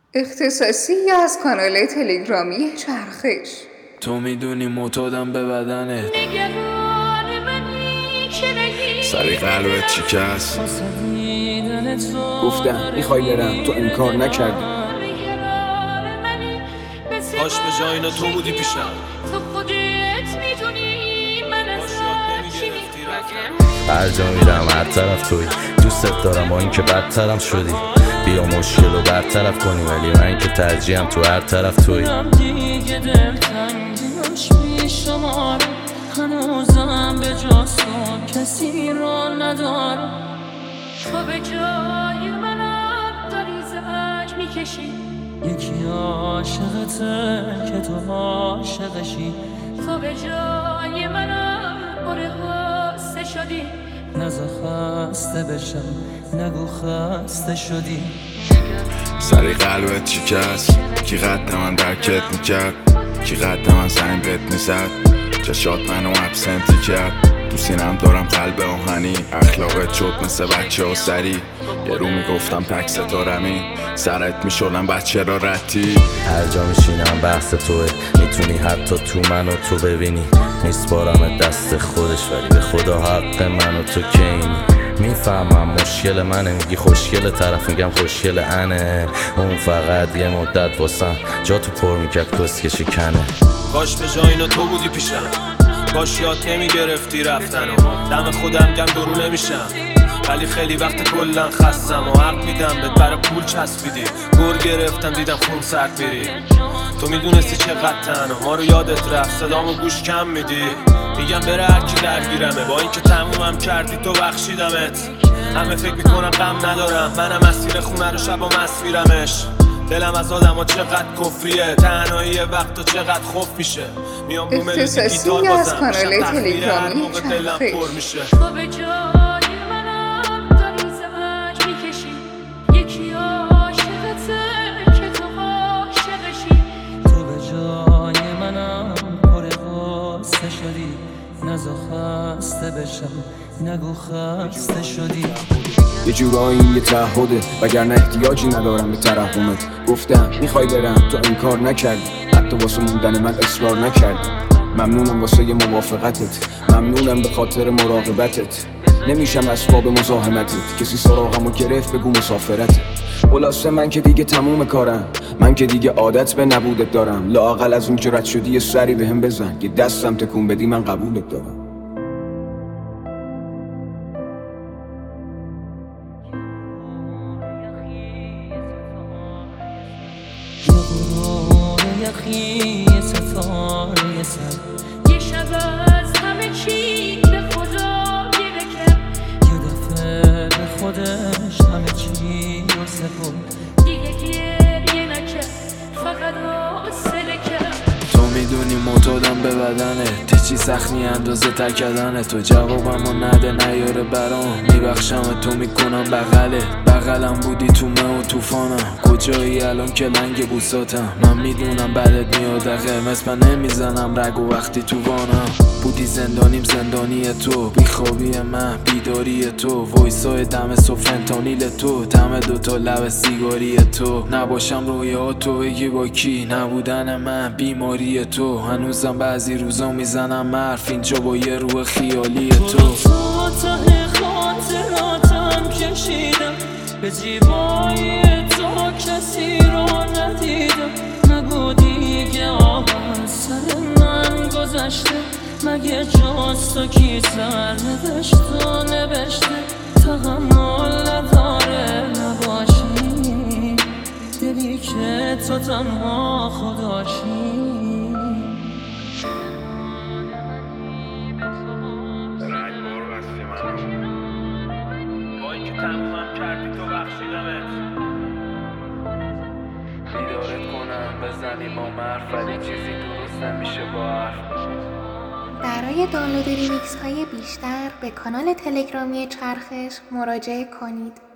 اختصاصی از کانال تلگرامی چرخش. تو میدونی معتادم به بدنت، سری قلبت شکست. گفتم میخوای برم، تو انکار نکردی. کاش به جای اینا تو بودی پیشم. هر جا میرم هر طرف توی، دوستت دارم با این که بدترم شدی. بیا مشکل رو برطرف کنی، ولی من که ترجیحم تو هر طرف توی. دیگه دلتنگیمش بیشمار، هنوزم به جز تو کسی رو ندارم. تو به جای منم داری زنگ میکشی، یکی عاشقته که تو عاشقشی. تو به جای منم بره خسته شدی، نزا خسته بشم نگو خسته شدی. سری قلبت شکست. کی قد من درکت میکرد، کی قد من زنگ بهت میزد، چشات منو ابسنتی کرد. تو سینم دارم قلب آهنی، اخلاقت شد مثل بچه ها سری. یه رو میگفتم تک ستارمی، سرت میشدم بچه را رتی. هر جا میشینم بحث توه، میتونی حتی تو منو تو ببینی. میسپارم دست خودش، ولی به خدا حق منو تو که اینی. میفهمم مشکل منه، میگی خوشگل، طرف میگم خوشگل انه. اون فقط یه مدت واسم جا تو پر میکرد کسکشی کنه. کاش به جای اینا تو بودی پیشم، کاش یاد نمیگرفتی رفتنو. دم خودم گم درو نمیشم، ولی خیلی وقت کلن خستم و حق میدم بهت برای پول چسبیدی. گر گرفتم دیدم خون سرد میری. تو میدونستی چقدر تنها، ما رو یادت رفت صدامو گوش کم میدی. میگم بره هرکی درگیرمه، با اینکه تمومم کردی تو بخشیدمت. همه فکر میکنم غم ندارم، منم مسیر خونه رو شبا مسیرمش. دلم از آدم ها چقدر کفریه، تنهایی وقتا چقدر خوف میشه. میام رو ملودی گیتار از بازم، کانال شب تخلیه هر تلگرامی موقع دلم چرخش. پر میشه. تو به جای منم داری زنگ میکشی، یکی عاشقته که تو عاشقشی. تو به جای منم پر غصه شدی، نزا خسته بشم نگو خسته شدی. یه جورایی این یه تعهده، وگرنه احتیاجی ندارم به ترحمت. گفتم میخوای برم، تو انکار نکردی، حتی واسه موندن من اصرار نکردی. ممنونم واسه یه موافقتت، ممنونم به خاطر مراقبتت. نمیشم اسباب مزاحمتت، کسی سراغمو گرفت بگو مسافرتت. خلاصه من که دیگه تموم کارم، من که دیگه عادت به نبودت دارم. لااقل از اون که رد شدی یه سری بهم بزن، یه دستم تکون بدی من قبولت دارم. یخی ستاره سر، یه شب از همه چی به خدا گیره کرد. یه دفعه به خودش همه چی رو سپرد، دیگه گریه نکرد فقط حوصله کرد. تو میدونی معتادم به بدنت، هیچی سخت نی اندازه تکدنه. تو جوابمو نده نیاره برام، میبخشم تو میکنم بغلم بودی تو مه و توفانم. کجایی الان که لنگ بوساتم، من میدونم بعدت میاد قرمز، من نمیزنم رگ و وقتی تو وانم. بودی زندانیم زندانی تو، بیخوابی من بیداری تو، وایسای دم فنتانیل تو، دم دوتا لب سیگاری تو. نباشم رویا تو بگی با کی، نبودن من بیماری تو. هنوزم بعضی روزا میزنم حرف اینجا با یه روح خیالی تو. ته خاطراتم کشیدم، به زیبایی تو کسی رو ندیدم. نگو دیگه آب از سر من گذشته، مگه جز تو کی سر نوشت و نوشته. تحمل نداره نباشی، دلی که تو تنها خداشی. با اینکه تمومم کردی تو بخشیدمت. بیدارت کنم بزنی با مرف، ولی چیزی درست نمیشه با حرف. برای دانلود ریمیکس های بیشتر به کانال تلگرامی چرخش مراجعه کنید.